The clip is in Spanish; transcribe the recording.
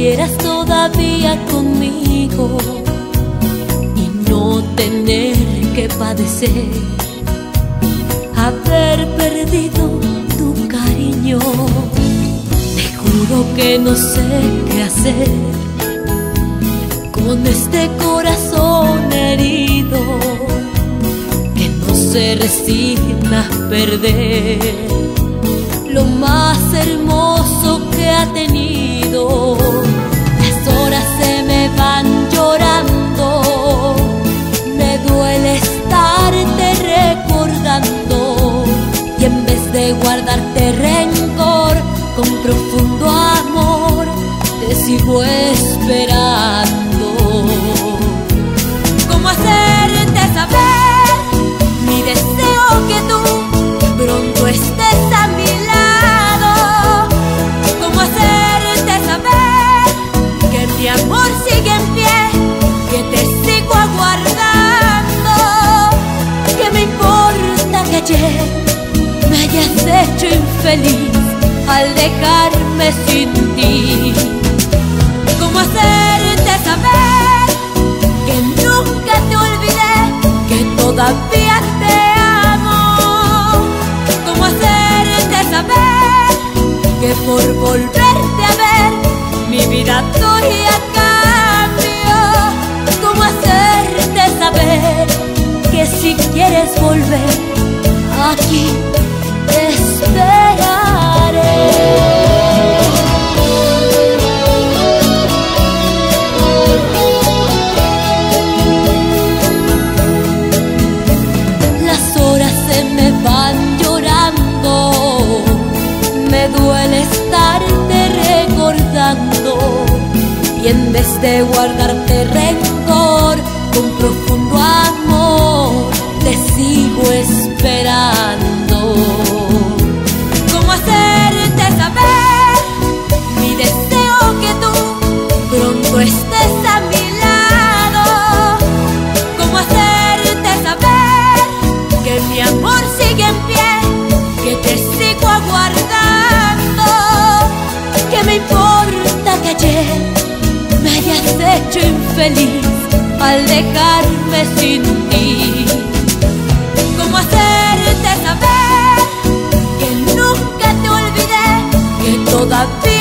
estuvieras todavía conmigo y no tener que padecer haber perdido tu cariño. Te juro que no sé qué hacer con este corazón herido que no se resigna a perder lo más hermoso que ha tenido. Las horas se me van llorando, me duele estarte recordando, y en vez de guardarte rencor, con profundo amor te sigo esperando. ¿Cómo hacerte saber mi deseo que tú pronto estés a mi lado? ¿Cómo hacerte saber que mi amor sigue en pie, que te sigo aguardando? ¿Qué me importa que ayer me hayas hecho infeliz al dejarme sin ti? ¿Cómo hacerte saber que nunca te olvidé, que todavía te amo? ¿Cómo hacerte saber que por volverte a ver mi vida doy a cambio? ¿Cómo hacerte saber que si quieres volver aquí te esperaré? Las horas se me van llorando, me duele estarte recordando, y en vez de guardarte rencor, con profundo amor te sigo esperando. ¿Cómo hacerte saber mi deseo que tú pronto estés a mi lado? ¿Cómo hacerte saber que mi amor sigue en pie, que te sigo aguardando? ¿Qué me importa que ayer me hayas hecho infeliz al dejarme sin ti? ¿Cómo hacerte saber que nunca te olvidé, que todavía